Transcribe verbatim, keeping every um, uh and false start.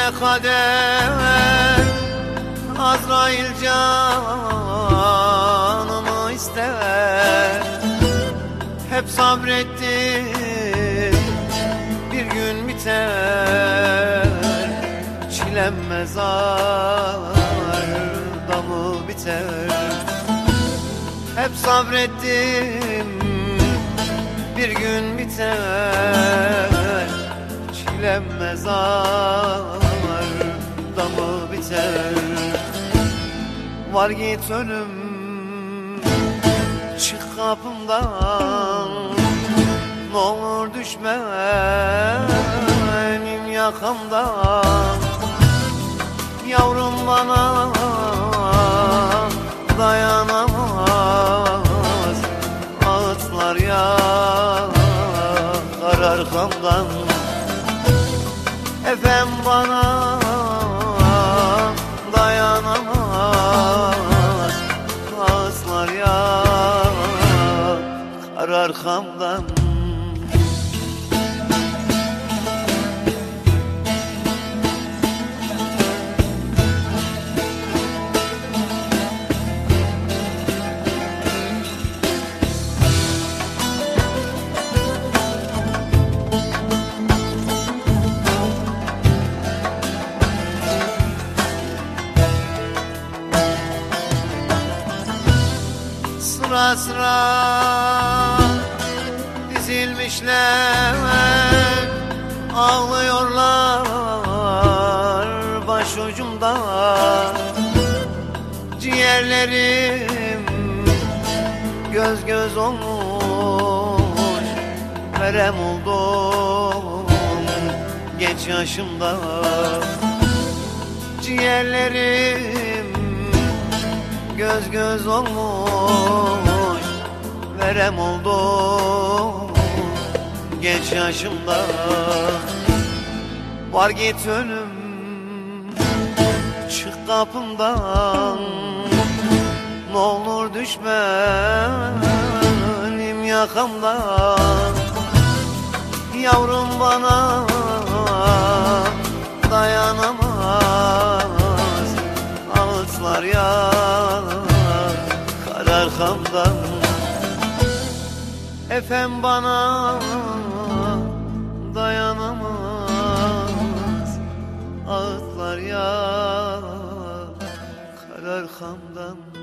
ne kader, Azrail canımı ister. Hep sabrettim, bir gün biter. Çilem mezarda mı biter? Hep sabrettim, bir gün biter. Çilem mezarda mı biter? Var git ölüm, çık kapımdan. Ne olur düşme benim yakamdan. Yavrum bana dayanamaz, ağıtlar yağar arkamdan. Efem bana dayanamaz, ağıtlar yağar arkamdan. Sıra sıra dizilmişler, ağlıyorlar başucumda. Ciğerlerim göz göz olmuş, verem oldum genç yaşımda. Ciğerlerim göz göz olmuş, verem oldum genç yaşımda. Var git ölüm, çık kapımdan. Ne olur düşme benim yakamdan. Yavrum bana dayanamaz, ağıtlar yağar arkamdan. Efem bana dayanamaz, ağıtlar yağar arkamdan.